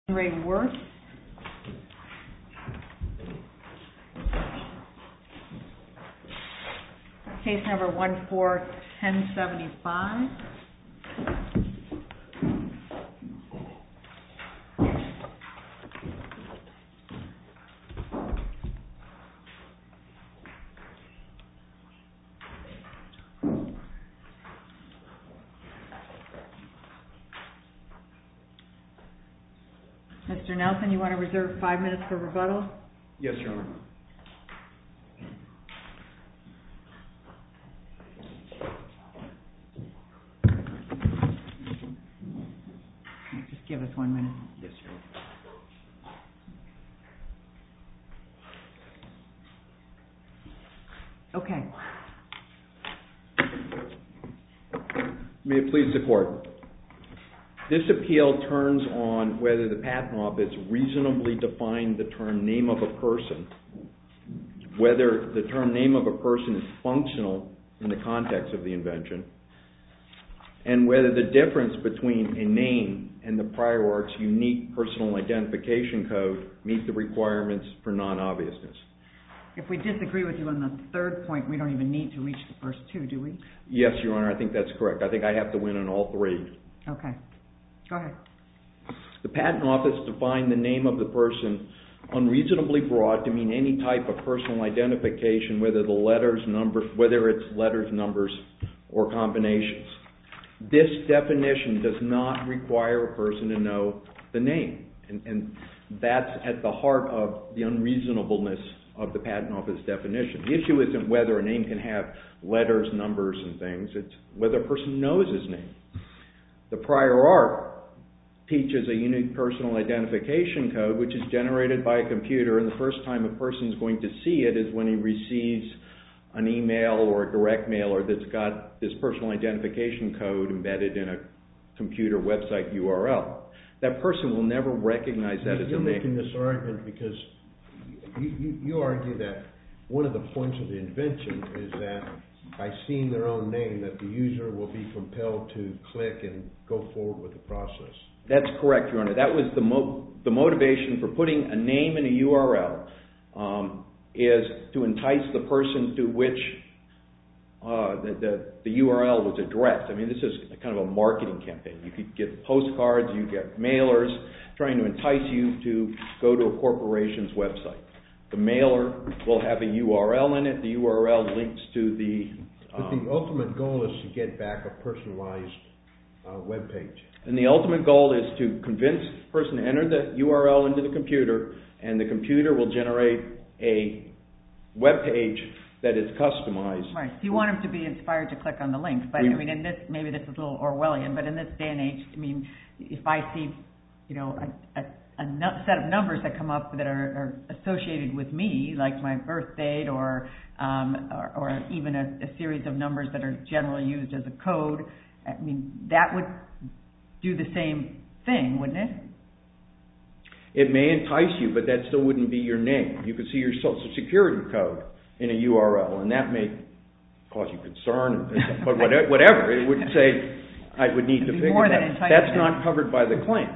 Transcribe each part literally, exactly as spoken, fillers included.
Ray Worth. Case number one four ten seventy-five. Mister Nelson, you want to reserve five minutes for rebuttal? Yes, Your Honor. Just give us one minute. Yes, Your Honor. Okay. May it please the Court. This appeal turns on whether the Patent Office reasonably defined the term name of a person, whether the term name of a person is functional in the context of the invention, and whether the difference between a name and the prior art's unique personal identification code meet the requirements for non-obviousness. If we disagree with you on the third point, we don't even need to reach the first two, do we? Yes, Your Honor, I think that's correct. I think I have to win on all three. Okay. Go ahead. The Patent Office defined the name of the person unreasonably broad to mean any type of personal identification, whether the letters, numbers, whether it's letters, numbers, or combinations. This definition does not require a person to know the name, and, and that's at the heart of the unreasonableness of the Patent Office definition. The issue isn't whether a name can have letters, numbers, and things. It's whether a person knows his name. The prior art teaches a unique personal identification code, which is generated by a computer, and the first time a person is going to see it is when he receives an email or a direct mailer that's got this personal identification code embedded in a computer website U R L. That person will never recognize that as a name. You're making this argument because you, you, you argue that one of the points of the invention is that by seeing their own name, that the user will be compelled to click and go forward with the process. That's correct, Your Honor. That was the mo the motivation for putting a name in a U R L um, is to entice the person to which uh, the, the, the U R L was addressed. I mean, this is kind of a marketing campaign. You could get postcards, you get mailers trying to entice you to go to a corporation's website. The mailer will have a U R L in it. The U R L links to the... Um, but the ultimate goal is to get back a personalized uh, web page. And the ultimate goal is to convince the person to enter the U R L into the computer, and the computer will generate a web page that is customized. Right. So you want them to be inspired to click on the link. But, I mean, in this, maybe this is a little Orwellian, but in this day and age, I mean, if I see, you know, a, a, a set of numbers that come up that are, are associated with me, like my birth date or, um, or, or even a, a series of numbers that are generally used as a code, I mean, that would do the same thing, wouldn't it? It may entice you, but that still wouldn't be your name. You could see your social security code in a U R L, and that may cause you concern, but whatever. It would say, I would need to figure that. That's not covered by the claim.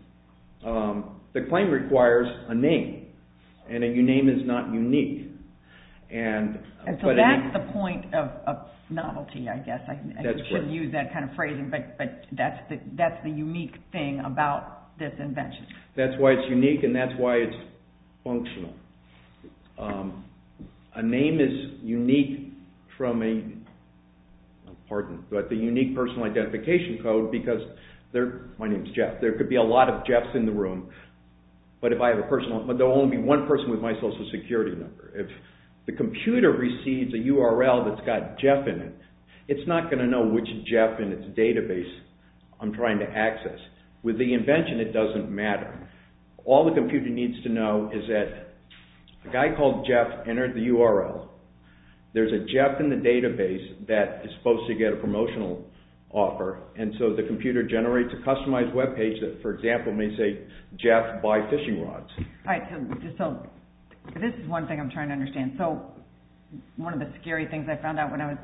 Um, the claim requires a name, and a name is not unique. And, and so that's the point of, of novelty, I guess. I, I shouldn't correct. use that kind of phrasing, but, but that's the that's the unique thing about this invention. That's why it's unique, and that's why it's functional. Um, a name is unique from a, pardon, but the unique personal identification code, because there, my name's Jeff. There could be a lot of Jeffs in the room, but if I have a personal, but there will only be one person with my social security number. If the computer receives a U R L that's got Jeff in it, it's not going to know which Jeff in its database I'm trying to access. With the invention, it doesn't matter. All the computer needs to know is that a guy called Jeff entered the U R L. There's a Jeff in the database that is supposed to get a promotional offer, and so the computer generates a customized web page that, for example, may say, Jeff, buy fishing rods. All right, so, so this is one thing I'm trying to understand. So one of the scary things I found out when I was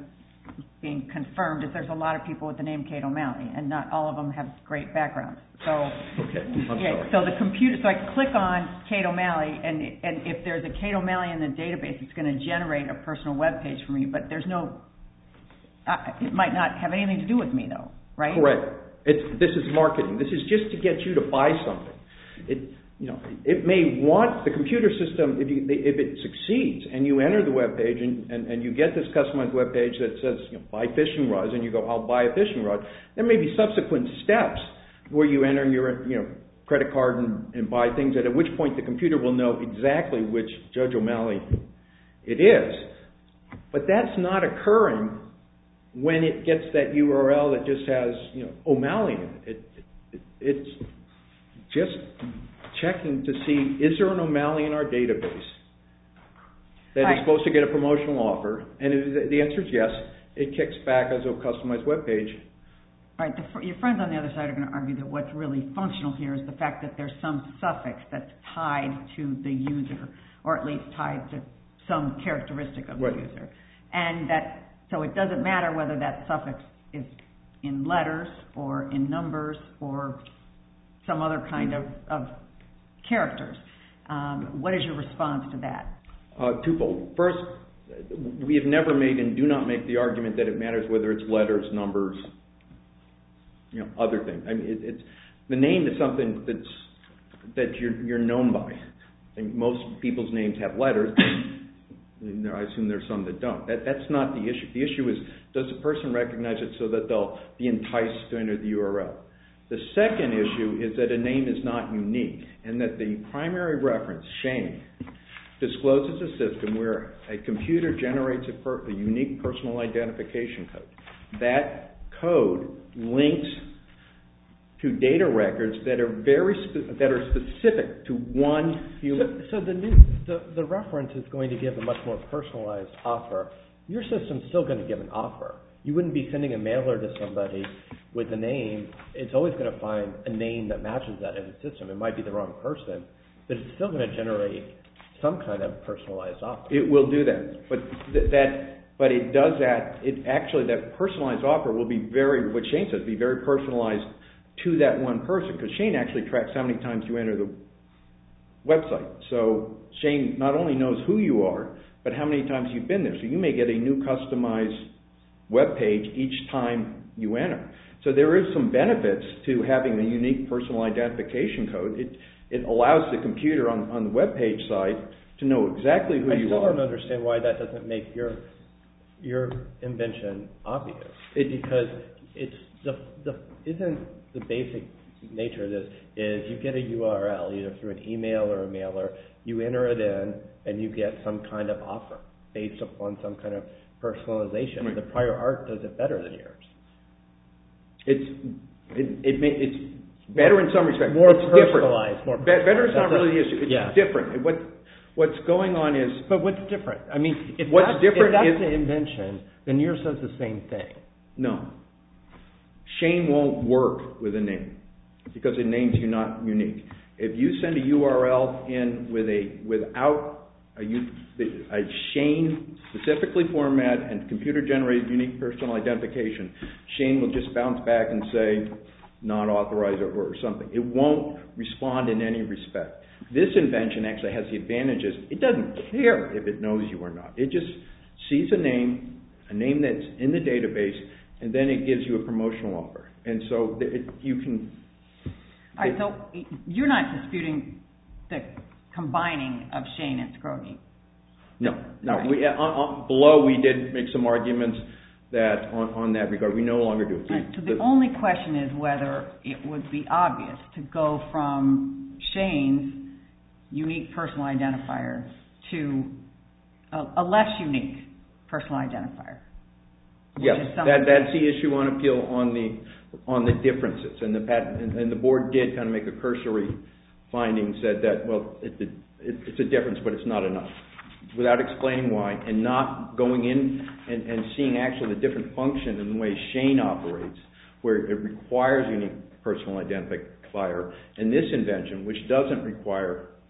being confirmed is there's a lot of people with the name Kate O'Malley, and not all of them have great backgrounds. So, okay, I'm yeah, sorry. So the computer, so I click on Kate O'Malley, and and if there's a Kate O'Malley in the database, it's going to generate a personal web page for me. But there's no, uh, it might not have anything to do with me though, right? Correct. It's this is marketing. This is just to get you to buy something. It. You know, it may want the computer system, if, you, if it succeeds and you enter the web page and, and, and you get this customized web page that says, you know, buy fishing rods, and you go, I'll buy a fishing rod, there may be subsequent steps where you enter your you know, credit card and, and buy things, and at which point the computer will know exactly which Judge O'Malley it is. But that's not occurring when it gets that U R L that just has, you know, O'Malley in it. It, it. It's just checking to see, is there an O'Malley in our database that right. is supposed to get a promotional offer? And if the answer is yes, it kicks back as a customized web page. All right, the, your friends on the other side are going to argue that what's really functional here is the fact that there's some suffix that's tied to the user, or at least tied to some characteristic of the right. user. And that, so it doesn't matter whether that suffix is in letters or in numbers or some other kind of, of characters. Um, what is your response to that? Uh, twofold. First, we have never made and do not make the argument that it matters whether it's letters, numbers, you know, other things. I mean, it, it's the name is something that's that you're you're known by. I mean, most people's names have letters. I assume there's some that don't. That that's not the issue. The issue is, does the person recognize it so that they'll be enticed to enter the U R L? The second issue is that a name is not unique, and that the primary reference, Shane, discloses a system where a computer generates a, per, a unique personal identification code. That code links to data records that are very spe- that are specific to one human. So, so the new the, the reference is going to give a much more personalized offer. Your system's still going to give an offer. You wouldn't be sending a mailer to somebody with a name. It's always going to find a name that matches that in the system. It might be the wrong person, but it's still going to generate some kind of personalized offer. It will do that, but th- that, but it does that. It actually that personalized offer will be very, what Shane says, be very personalized to that one person, because Shane actually tracks how many times you enter the website. So Shane not only knows who you are, but how many times you've been there. So you may get a new customized web page each time you enter. So there is some benefits to having a unique personal identification code. It it allows the computer on, on the web page side to know exactly who I you still are. don't understand why that doesn't make your your invention obvious. It, because it's the the isn't the basic nature of this is you get a U R L either through an email or a mailer, you enter it in, and you get some kind of offer based upon some kind of personalization. Right. The prior art does it better than yours. It's it, it may, it's better in some respects. More it's personalized. Different. More Be- personalized. better is not That's really a, the issue. It's yeah. different. What what's going on is. But what's different? I mean, if what's that's, different if that's is the invention, then yours says the same thing. No. Shane won't work with a name because a name's you not unique. If you send a U R L in with a without a, a Shane specifically format and computer generated unique personal identification, Shane will just bounce back and say not authorized or, or something. It won't respond in any respect. This invention actually has the advantages. It doesn't care if it knows you or not. It just sees a name, a name that's in the database, and then it gives you a promotional offer. And so it, you can... All right, so you're not disputing the combining of Shane and Scroggie? No. No. Right. We, on, on, below, we did make some arguments that on, on that regard. We no longer do it. Right, so the, the only question is whether it would be obvious to go from Shane's unique personal identifier to a, a less unique personal identifier. Yes, that, that's the issue on appeal on the on the differences, and the patent and, and the board did kind of make a cursory finding, said that well, it, it, it's a difference, but it's not enough, without explaining why, and not going in and, and seeing actually the different function in the way Shane operates, where it requires unique personal identifier, and this invention, which doesn't require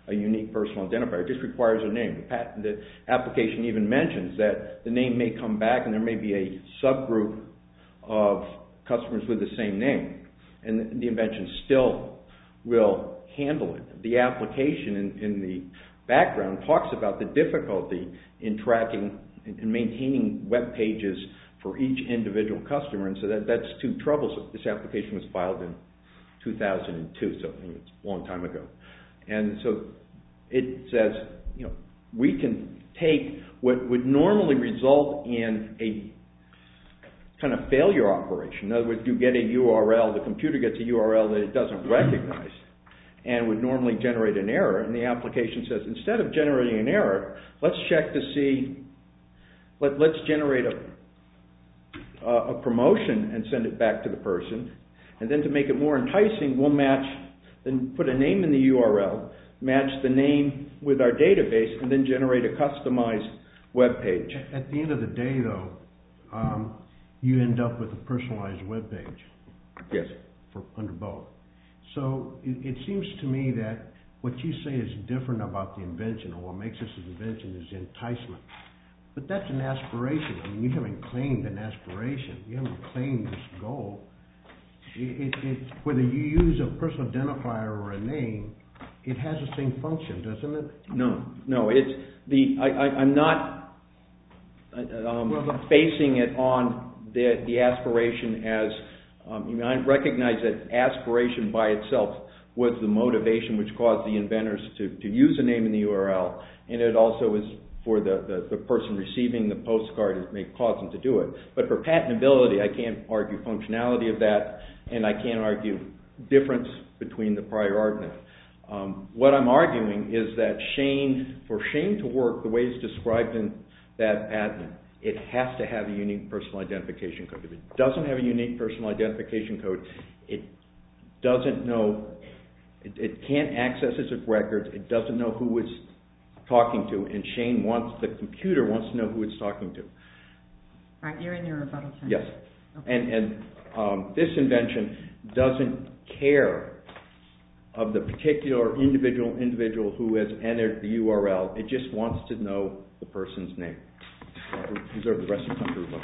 a unique personal identifier. It just requires a name. The, patent, the application even mentions that the name may come back and there may be a subgroup of customers with the same name, and the invention still will handle it. The application in, in the background talks about the difficulty in tracking and maintaining web pages for each individual customer, and so that, that's too troublesome. This application was filed in two thousand two, so I mean, it's a long time ago. And so it says, you know, we can take what would normally result in a kind of failure operation. In other words, you get a U R L, the computer gets a U R L that it doesn't recognize and would normally generate an error, and the application says, instead of generating an error, let's check to see, let, let's generate a Uh, a promotion and send it back to the person, and then to make it more enticing, we'll match, then put a name in the U R L, match the name with our database, and then generate a customized web page. At the end of the day, though, um, you end up with a personalized web page. Yes. For under both. So it, it seems to me that what you say is different about the invention, or what makes this an invention, is enticement. But that's an aspiration. I mean, you haven't claimed an aspiration. You haven't claimed this goal. It, it, it, whether you use a personal identifier or a name, it has the same function, doesn't it? No, no. It's the I, I, I'm not um, well, basing it on the the aspiration as. Um, I mean, I recognize that aspiration by itself was the motivation which caused the inventors to, to use a name in the U R L, and it also is for the, the, the person receiving the postcard, it may cause them to do it. But for patentability, I can't argue functionality of that, and I can't argue difference between the prior art and it. Um, what I'm arguing is that Shane, for Shane to work the way it's described in that patent, it has to have a unique personal identification code. If it doesn't have a unique personal identification code, it doesn't know, it, it can't access its records, it doesn't know who it's talking to, and Shane wants, the computer wants to know who it's talking to. All right, you're in your rebuttal time. Yes, okay. and, and um, this invention doesn't care of the particular individual individual who has entered the U R L, it just wants to know the person's name. I'll reserve the rest of the time for rebuttal.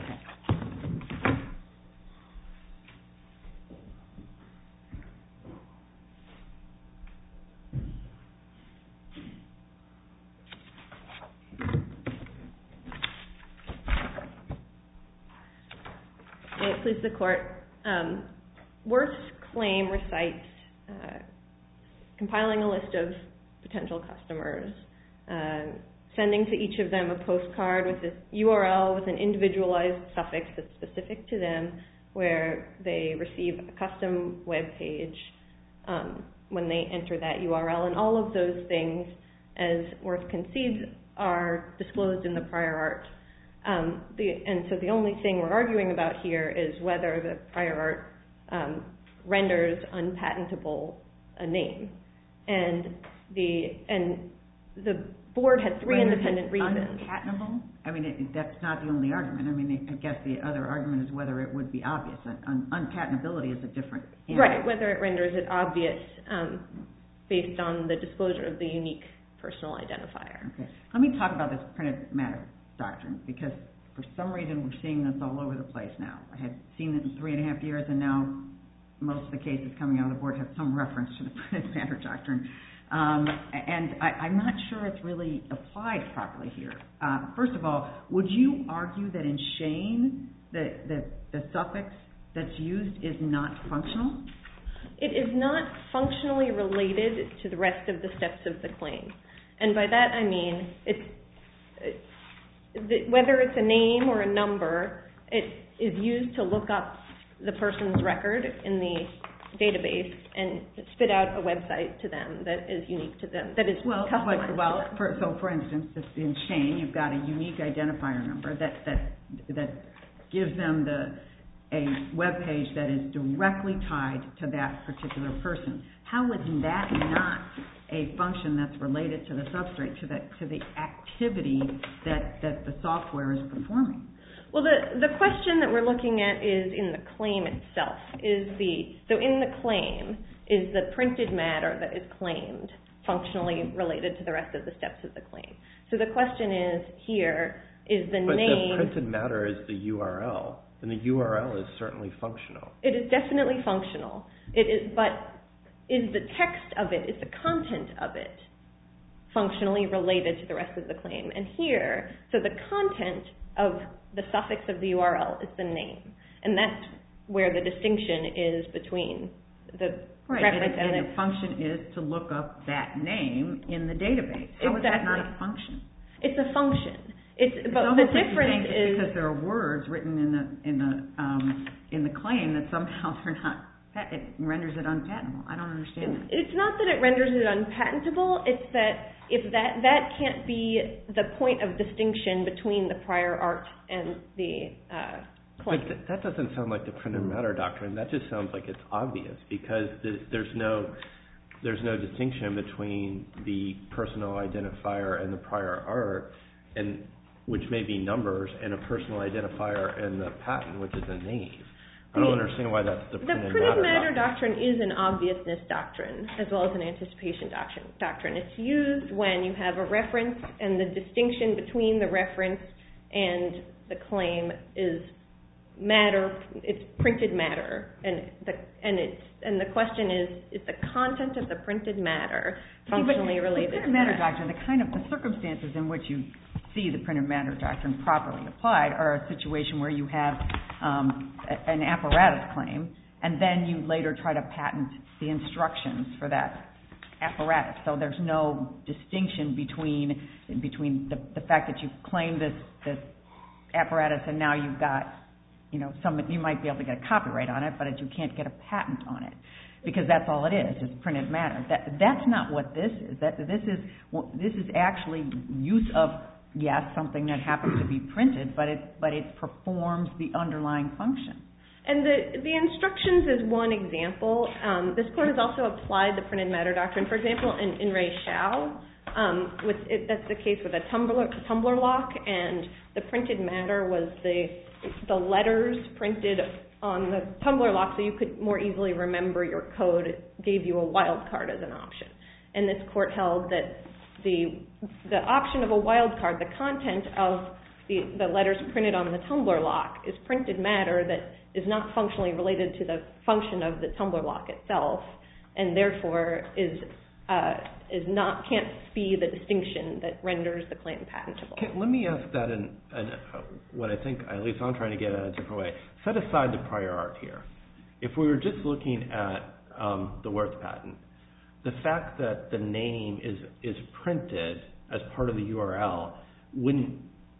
May it please the court. Um, Worth's claim recites uh, compiling a list of potential customers, uh, sending to each of them a postcard with a U R L with an individualized suffix that's specific to them, where they receive a custom web page um, when they enter that U R L. And all of those things, as Worth concedes, are disclosed in the prior art. Um, the, and so the only thing we're arguing about here is whether the prior art um, renders unpatentable a name. And the and the board had three Renders independent reasons. Unpatentable? I mean, it, that's not the only argument. I mean, I guess the other argument is whether it would be obvious. Un, unpatentability is a different answer. Right, whether it renders it obvious um, based on the disclosure of the unique personal identifier. Okay. Let me talk about this printed matter doctrine, because for some reason we're seeing this all over the place now. I had seen it in three and a half years, and now most of the cases coming out of the board have some reference to the printed matter doctrine. Um, and I, I'm not sure it's really applied properly here. Uh, first of all, would you argue that in Shane, the, the, the suffix that's used is not functional? It is not functionally related to the rest of the steps of the claim. And by that I mean, it's, it, the, whether it's a name or a number, it is used to look up the person's record in the database and spit out a website to them that is unique to them, that is well, customized but, well, to them. For, so for instance, in Shane, you've got a unique identifier number that, that, that gives them the, a web page that is directly tied to that particular person. How is that not a function that's related to the substrate, to the, to the activity that, that the software is performing? Well, the, the question that we're looking at is in the claim itself. Is the, so in the claim, is the printed matter that is claimed functionally related to the rest of the steps of the claim. So the question is here, is the but name... But the printed matter is the U R L, and the U R L is certainly functional. It is definitely functional, it is, but is the text of it, is the content of it functionally related to the rest of the claim? And here, so the content of the suffix of the U R L is the name, and that's where the distinction is between the right, reference and, and, and the, the function is to look up that name in the database. How exactly. is that not a function? It's a function. It's, it's but almost the like difference you're saying is because there are words written in the in the um, in the claim that somehow they're not. It renders it unpatentable. I don't understand that. It's not that it renders it unpatentable. It's that if that that can't be the point of distinction between the prior art and the uh, claim. But th- that doesn't sound like the printed matter doctrine. That just sounds like it's obvious because th- there's no there's no distinction between the personal identifier and the prior art, and which may be numbers, and a personal identifier and the patent, which is a name. I don't understand why that's the printed, the printed matter, matter doctrine. doctrine is an obviousness doctrine as well as an anticipation doctrine. doctrine. It's used when you have a reference and the distinction between the reference and the claim is matter. It's printed matter, and the and it's and the question is: is the content of the printed matter functionally See, related? The printed matter doctrine, the kind of the circumstances in which you see the printed matter doctrine properly applied are a situation where you have um, a, an apparatus claim, and then you later try to patent the instructions for that apparatus. So there's no distinction between between the, the fact that you claim this this apparatus and now you've got, you know, some you might be able to get a copyright on it, but you can't get a patent on it because that's all it is. It's printed matter. That that's not what this is. That this is this is actually use of yes something that happens to be printed, but it but it performs the underlying function. And the the instructions is one example. Um, this court has also applied the printed matter doctrine. For example, in, in Ray Shao, um, with it, that's the case with a tumbler tumbler lock, and the printed matter was the the letters printed on the tumbler lock, so you could more easily remember your code. It gave you a wild card as an option, and this court held that the the option of a wild card, the content of the the letters printed on the tumbler lock, is printed matter that is not functionally related to the function of the tumbler lock itself, and therefore is uh, is not can't be the distinction that renders the claim patentable. Okay, let me ask that in, in uh, what I think, at least I'm trying to get at a different way. Set aside the prior art here. If we were just looking at um, the Worth patent, the fact that the name is is printed as part of the U R L wouldn't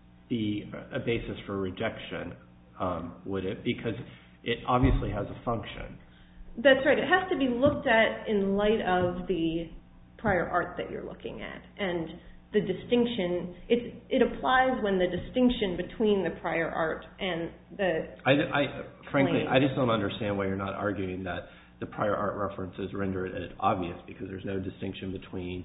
be a basis for rejection. Um, would it? Because it obviously has a function. That's right. It has to be looked at in light of the prior art that you're looking at, and the distinction. It it applies when the distinction between the prior art and the. I, I frankly, claim. I just don't understand why you're not arguing that the prior art references render it obvious, because there's no distinction between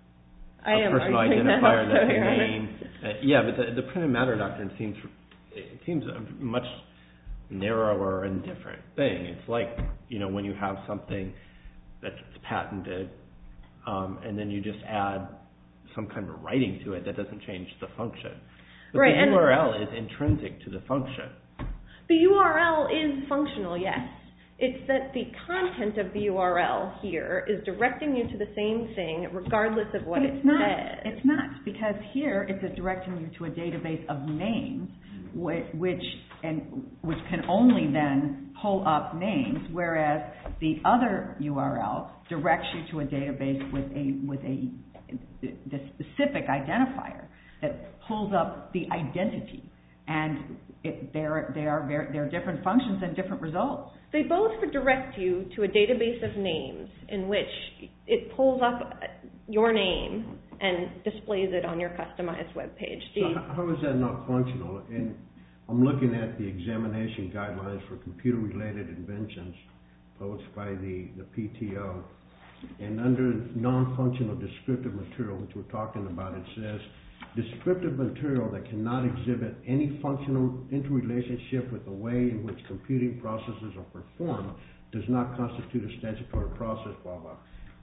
I a am personal identifier that that's a name. Uh, yeah, but the, the printed matter doctrine seems. It seems a much narrower and different thing. It's like, you know, when you have something that's patented, um, and then you just add some kind of writing to it that doesn't change the function. But right, the U R L is intrinsic to the function. The U R L is functional, yes. It's that the content of the U R L here is directing you to the same thing regardless of what but it it's not, says. It's not, because here it's directing you to a database of names which and which can only then pull up names, whereas the other U R L directs you to a database with a with a the specific identifier that pulls up the identity, and it, they're they are very, they're different functions and different results. They both direct you to a database of names in which it pulls up your name and displays it on your customized web page. So how is that not functional? And I'm looking at the examination guidelines for computer-related inventions published by the, the P T O. And under non-functional descriptive material, which we're talking about, it says, descriptive material that cannot exhibit any functional interrelationship with the way in which computing processes are performed does not constitute a statutory process, blah, blah.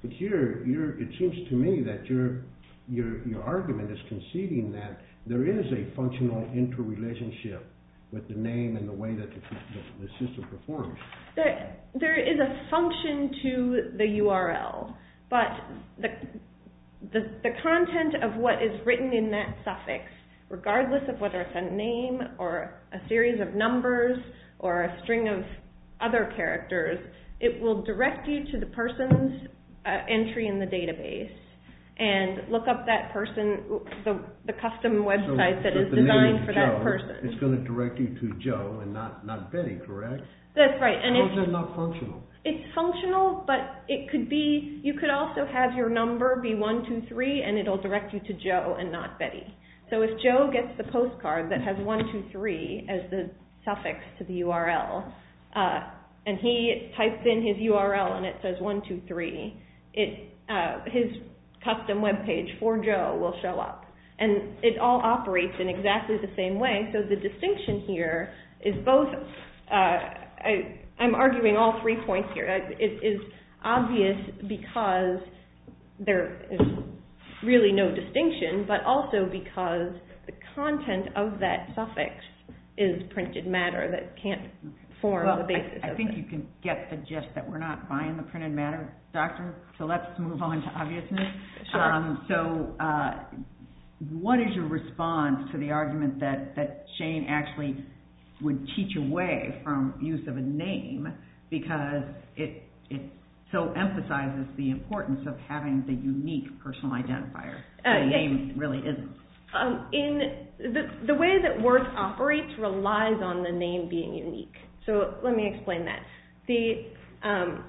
But here, you're, it seems to me that your your your argument is conceding that there is a functional interrelationship with the name and the way that the, the, the system performs. There, there is a function to the U R L, but the, the the content of what is written in that suffix, regardless of whether it's a name or a series of numbers or a string of other characters, it will direct you to the person's uh, entry in the database and look up that person, the the custom website so, that so is the designed name for Joe, that person. It's going to direct you to Joe and not, not Betty, correct? That's right. And How it's, is that not functional? It's functional, but it could be, you could also have your number be one two three and it'll direct you to Joe and not Betty. So if Joe gets the postcard that has one two three as the suffix to the U R L, uh, and he types in his U R L and it says one two three, it uh, his custom web page for Joe will show up. And it all operates in exactly the same way. So the distinction here is both, uh, I, I'm arguing all three points here. It is obvious because there is really no distinction, but also because the content of that suffix is printed matter that can't form well, the basis I, I of think it. you can get the gist that we're not buying the printed matter doctrine, so let's move on to obviousness. Sure. Um, so uh, what is your response to the argument that, that Shane actually would teach away from use of a name because it it so emphasizes the importance of having the unique personal identifier? Uh, the yes. name really isn't. Um, in the, the way that Word operates relies on the name being unique. So let me explain that. The um,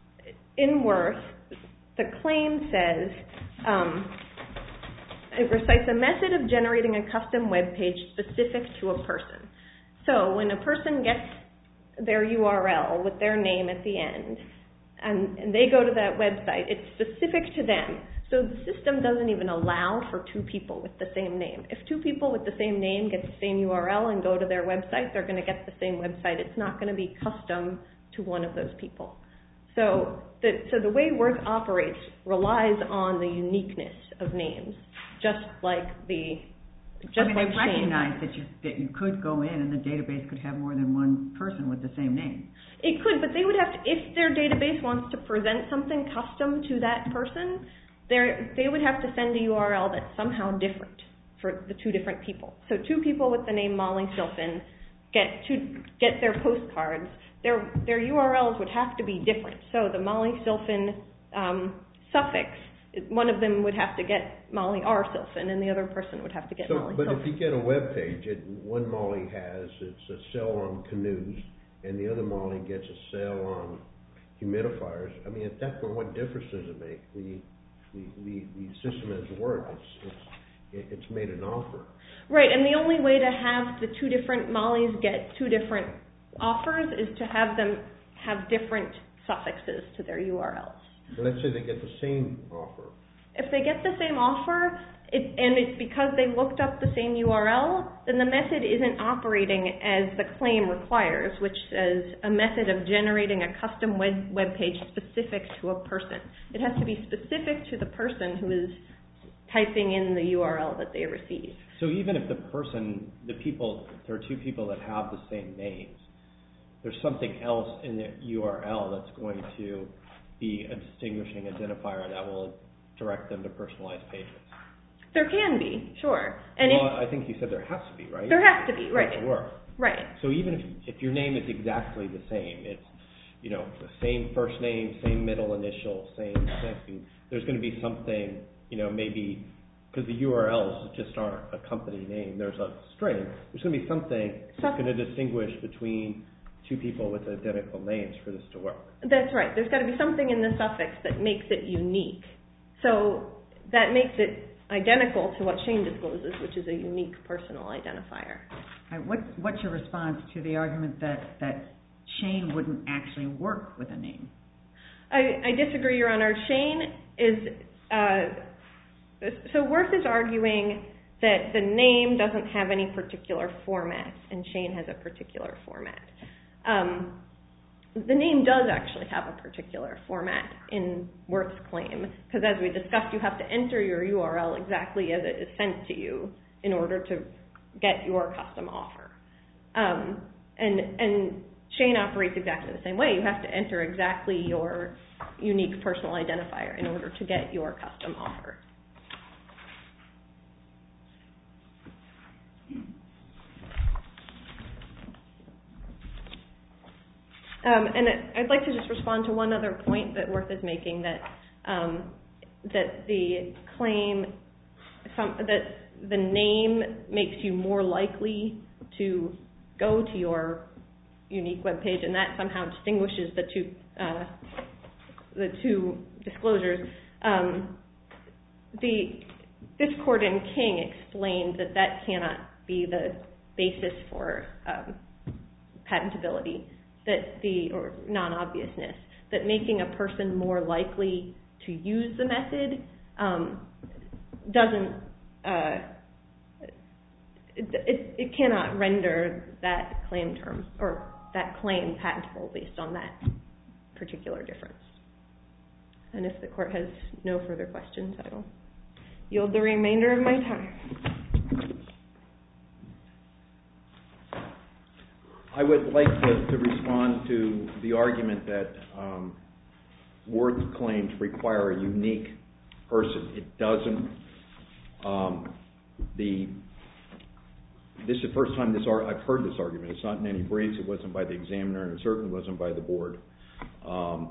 in Worth, the claim says um, it recites a method of generating a custom web page specific to a person. So when a person gets their U R L with their name at the end, and, and they go to that website, it's specific to them. So the system doesn't even allow for two people with the same name. If two people with the same name get the same U R L and go to their website, they're going to get the same website. It's not going to be custom to one of those people. So the, so the way Word operates relies on the uniqueness of names, just like the just I mean, like they Shane. recognize that you that you could go in and the database could have more than one person with the same name. It could, but they would have to, if their database wants to present something custom to that person, they would have to send a U R L that's somehow different for the two different people. So two people with the name Molly Silfen get to get their postcards. Their their U R Ls would have to be different. So the Molly Silfen um, suffix, one of them would have to get Molly R. Silfen, and the other person would have to get so, Molly but Silfen. if you get a web page, it, one Molly has it's a sell on canoes, and the other Molly gets a sell on humidifiers. I mean, at that point, what difference does it make? The the, the, the system has worked. It's it's it's made an offer. Right, and the only way to have the two different Mollys get two different offers is to have them have different suffixes to their U R Ls. Let's say they get the same offer. If they get the same offer, it, and it's because they looked up the same U R L, then the method isn't operating as the claim requires, which says a method of generating a custom web, web page specific to a person. It has to be specific to the person who is typing in the U R L that they receive. So even if the person, the people, there are two people that have the same names, there's something else in the U R L that's going to be a distinguishing identifier that will direct them to personalized pages. There can be, sure. And well, if, I think you said there has to be, right? there has to be, right. For it to work. Right. So even if, if your name is exactly the same, it's, you know, the same first name, same middle initial, same thing, there's going to be something, you know, maybe, because the U R Ls just aren't a company name, there's a string, there's going to be something that's going to distinguish between two people with identical names for this to work. That's right. There's got to be something in the suffix that makes it unique. So that makes it identical to what Shane discloses, which is a unique personal identifier. Right, what, what's your response to the argument that, that Shane wouldn't actually work with a name? I, I disagree, Your Honor. Shane is, uh, so Worth is arguing that the name doesn't have any particular format, and Shane has a particular format. Um, the name does actually have a particular format in Worth's claim, because as we discussed, you have to enter your U R L exactly as it is sent to you in order to get your custom offer. Um, and, and Shane operates exactly the same way. You have to enter exactly your unique personal identifier in order to get your custom offer. Um, and I'd like to just respond to one other point that Worth is making, that um, that the claim, some, that the name makes you more likely to go to your unique web page, and that somehow distinguishes the two uh, the two disclosures. Um, the this court in King explained that that cannot be the basis for um, patentability. That the, or non-obviousness, that making a person more likely to use the method um, doesn't, uh, it, it, it cannot render that claim term, or that claim patentable based on that particular difference. And if the court has no further questions, I will yield the remainder of my time. I would like to, to respond to the argument that um, Worth claims require a unique person. It doesn't. Um, the this is the first time this ar- I've heard this argument. It's not in any briefs. It wasn't by the examiner, and it certainly wasn't by the board. Um,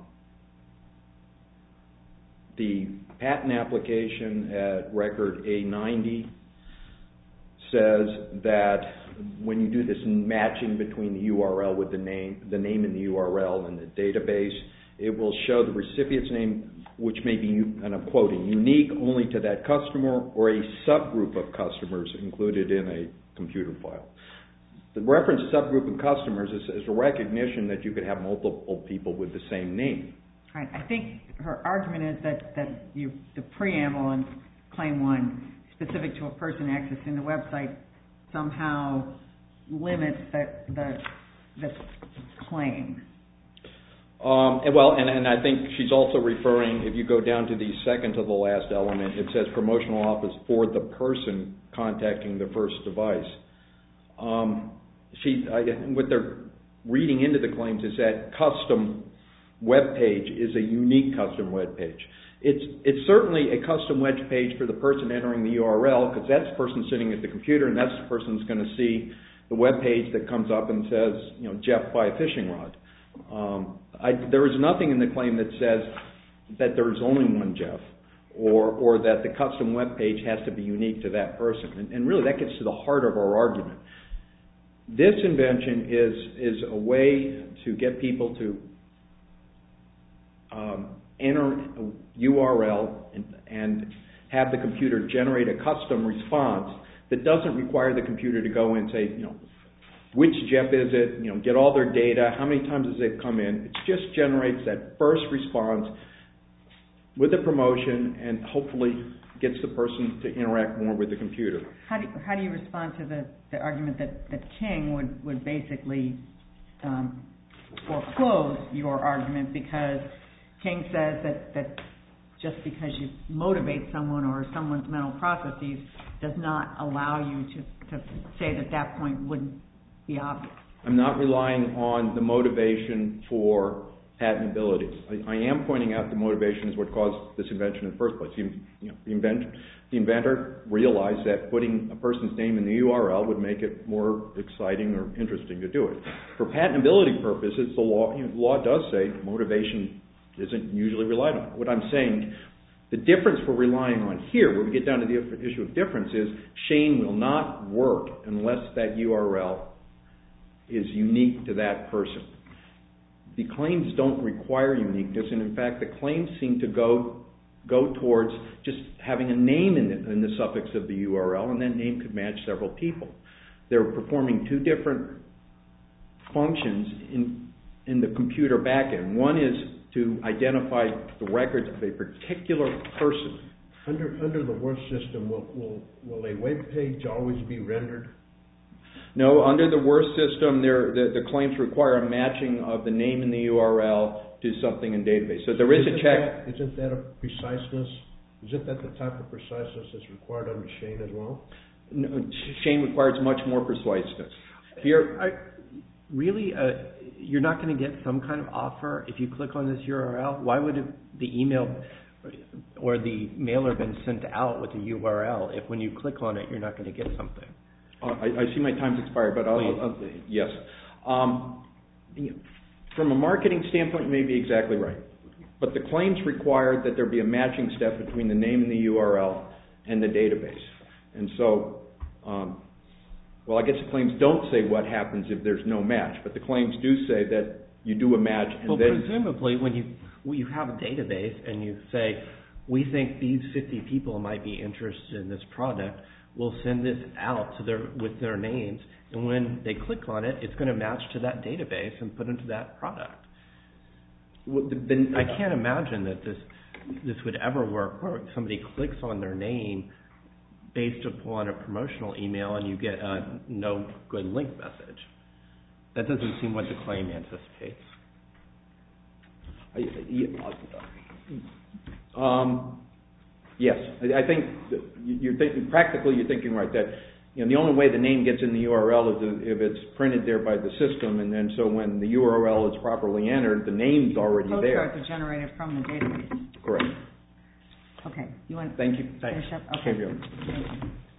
the patent application at record A ninety says that when you do this matching between the U R L with the name, the name in the U R L and the database, it will show the recipient's name, which may be, and I'm quoting, unique only to that customer or a subgroup of customers included in a computer file. The reference subgroup of customers is, is a recognition that you could have multiple people with the same name. Right. I think her argument is that, that you, the preamble in Claim one, specific to a person accessing the website, somehow limits the, the, the claim. Um, and well, and, and I think she's also referring, if you go down to the second to the last element, it says promotional office for the person contacting the first device. Um, she, I, what they're reading into the claims is that custom web page is a unique custom web page. It's, it's certainly a custom web page for the person entering the U R L, because that's the person sitting at the computer, and that's the person who's going to see the web page that comes up and says, you know, Jeff, buy a fishing rod. Um, I, there is nothing in the claim that says that there is only one Jeff, or, or that the custom web page has to be unique to that person. And, and really, that gets to the heart of our argument. This invention is, is a way to get people to um, enter a U R L and, and have the computer generate a custom response that doesn't require the computer to go in and say, you know, which Jeff is it, you know, get all their data, how many times has it come in. It just generates that first response with the promotion and hopefully gets the person to interact more with the computer. How do you, how do you respond to the, the argument that, that King would, would basically um, foreclose your argument, because King says that, that just because you motivate someone or someone's mental processes does not allow you to, to say that that point wouldn't be obvious. I'm not relying on the motivation for patentability. I, I am pointing out the motivation is what caused this invention in the first place. The, you know, the, invent, the inventor realized that putting a person's name in the U R L would make it more exciting or interesting to do it. For patentability purposes, the law, you know, the law does say motivation isn't usually relied on. What I'm saying, the difference we're relying on here, where we get down to the issue of difference, is Shane will not work unless that U R L is unique to that person. The claims don't require uniqueness, and in fact, the claims seem to go go towards just having a name in the, in the suffix of the U R L, and that name could match several people. They're performing two different functions in in the computer backend. One is to identify the records of a particular person. Under under the Worth system, will will will a web page always be rendered? No, under the worst system, there, the, the claims require a matching of the name and the U R L to something in database. So there is isn't a check. That, isn't that a preciseness? Isn't that the type of preciseness that's required under Shane as well? No, Shane requires much more persuasiveness. Here, I, really, uh, you're not going to get some kind of offer if you click on this U R L? Why would it, the email or the mailer been sent out with the U R L if when you click on it, you're not going to get something? Uh, I, I see my time's expired, but I'll, I'll, I'll yes. Um, from a marketing standpoint, you may be exactly right. But the claims required that there be a matching step between the name and the U R L and the database. And so, um, well, I guess the claims don't say what happens if there's no match, but the claims do say that you do a match and well, then... presumably when you, when you have a database and you say, we think these fifty people might be interested in this product, we'll send this out to their, with their names, and when they click on it, it's going to match to that database and put into that product. Well, then, I can't imagine that this this would ever work where somebody clicks on their name based upon a promotional email and you get a no good link message. That doesn't seem what the claim anticipates. Um, yes, I think you're thinking, practically you're thinking right, that you know, the only way the name gets in the U R L is if it's printed there by the system, and then so when the U R L is properly entered, the name's already Postcards there. Postcards are generated from the database. Correct. Okay. You want Thank you. to finish up? Thanks. Okay. Thank you. Thank you.